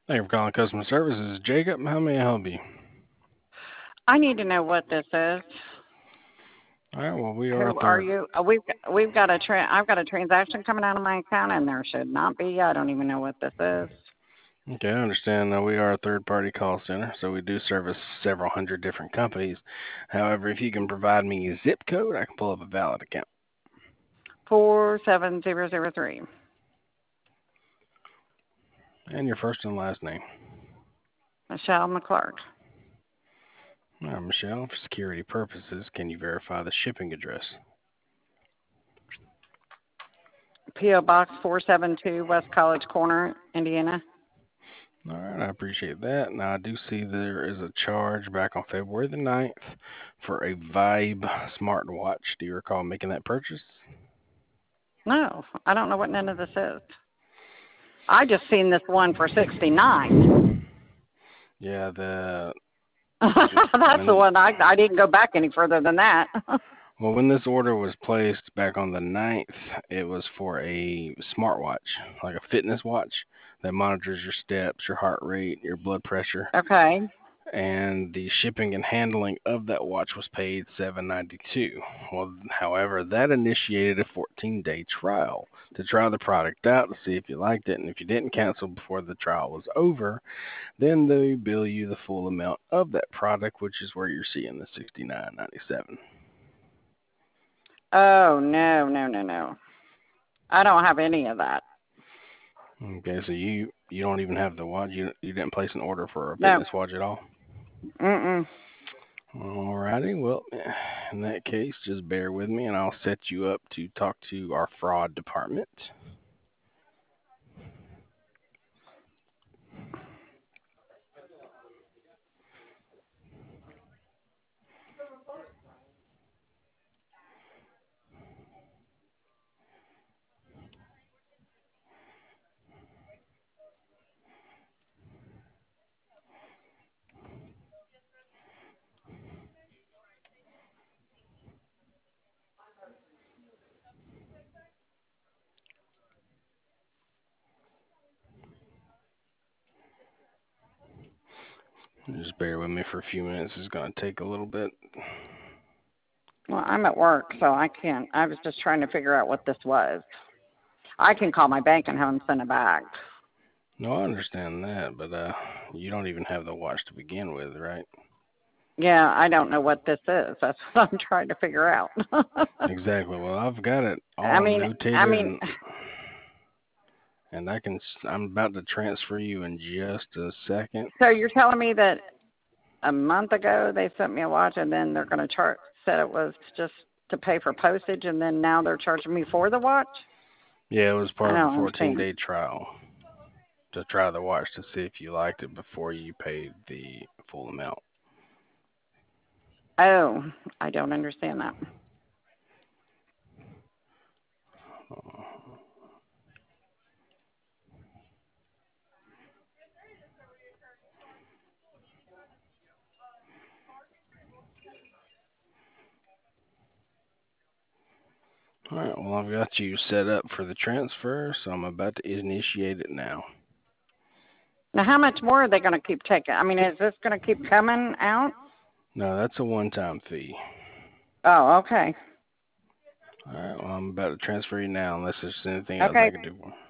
Thank you for calling customer services. Jacob, how may I help you? I need to know what this is. All right, well, we are a Who are third. you? We've got I've got a transaction coming out of my account, and there should not be. I don't even know what this is. Okay, I understand that we are a third party call center, so we do service several hundred different companies. However, if you can provide me a zip code, I can pull up a valid account. 47003. And your first and last name. Michelle McClark. All right, Michelle, for security purposes, can you verify the shipping address? P.O. Box 472, West College Corner, Indiana. All right, I appreciate that. Now, I do see there is a charge back on February the 9th for a Vibe smartwatch. Do you recall making that purchase? No, I don't know what none of this is. I just seen this one for 69. Yeah, That's the when one. I didn't go back any further than that. when this order was placed back on the 9th, it was for a smartwatch, like a fitness watch that monitors your steps, your heart rate, your blood pressure, Okay. and the shipping and handling of that watch was paid $7.92. Well, however, that initiated a 14-day trial to try the product out to see if you liked it, and if you didn't cancel before the trial was over, then they bill you the full amount of that product, which is where you're seeing the $69.97. Oh no, no, no, no. I don't have any of that. Okay, so you don't even have the watch. You didn't place an order for a No. fitness watch at all. Mm-mm. Alrighty, well, in that case, just bear with me, and I'll set you up to talk to our fraud department. Just bear with me for a few minutes. It's going to take a little bit. Well, I'm at work, so I can't. I was just trying to figure out what this was. I can call my bank and have them send it back. No, I understand that, but you don't even have the watch to begin with, right? Yeah, I don't know what this is. That's what I'm trying to figure out. Exactly. Well, I've got it I all mean, I notated, mean, and I'm about to transfer you in just a second. so you're telling me that a month ago they sent me a watch, and then they're going to charge? Said it was just to pay for postage, and then now they're charging me for the watch? Yeah, it was I part of a don't understand. 14-day trial to try the watch to see if you liked it before you paid the full amount. Oh, I don't understand that. All right, well, I've got you set up for the transfer, so I'm about to initiate it now. Now, how much more are they going to keep taking? I mean, is this going to keep coming out? No, that's a one-time fee. Oh, okay. All right, well, I'm about to transfer you now, unless there's anything else I Okay. can do.